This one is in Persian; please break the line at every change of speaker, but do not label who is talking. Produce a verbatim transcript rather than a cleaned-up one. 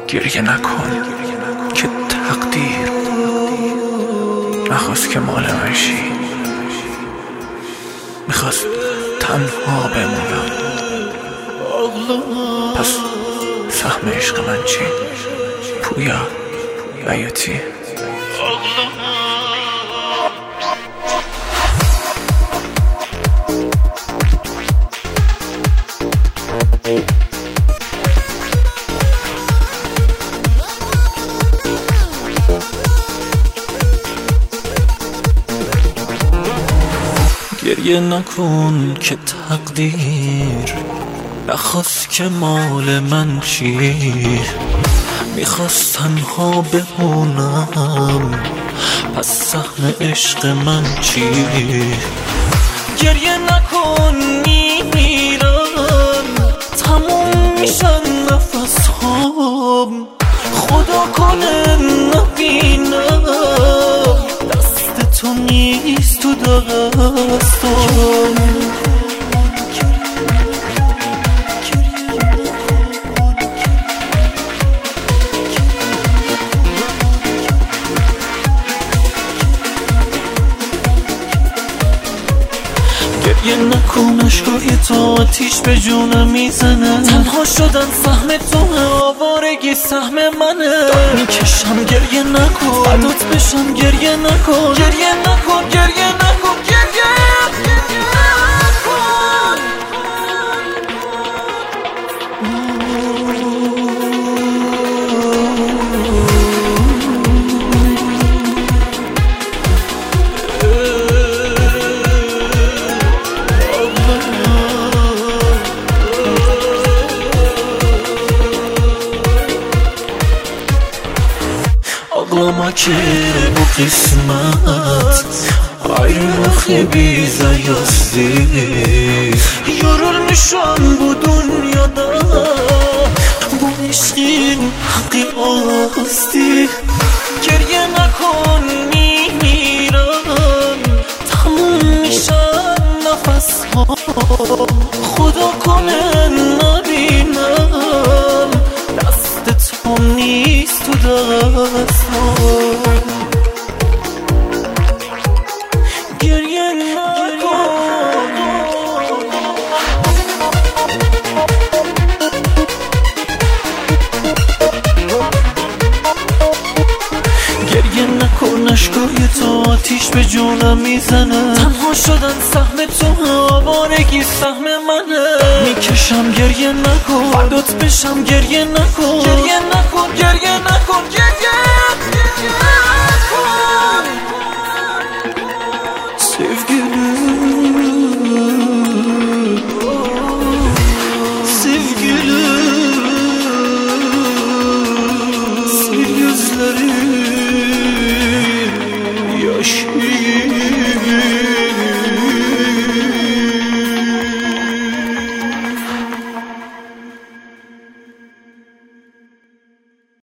گریه نکن که تقدیر نخواست که مال من شی، میخواست تنها بمونم. پس سهم عشق من چی؟ پویا بیاتی گریه نکن که تقدیر نخواست که مال من چی، میخواست تنها بمونم. پس سهم عشق من چی؟ گریه نکن میمیرم، تموم میشن نفس هام، خدا کنه نبینم دست تو نیست تو دستم. گریه نکن اشکای تو آتیش به جونم میزنه، تنها شدن سهم تو آوارگی سهم منه. میکشم گریه نکن فدات بشم گریه نکن، گریه نکن گریه نکن گریه ağlamak yere bu kısmet, ayrılık bize yazdı. Yorulmuşum bu dünyada, bu aşkın hakkı azdı. Geriye nakon میمیرم، تموم میشن نفس ها، خدا کنه نبینم دست تو نیست تو دستم. گریه نکن گریه نکن اشکای تو آتیش به جونم میزنه، تنها شدن سهم تو آوارگی سهم منه. میکشم گریه نکن فدات بشم گریه نکن، گریه نکن گریه نکن گریه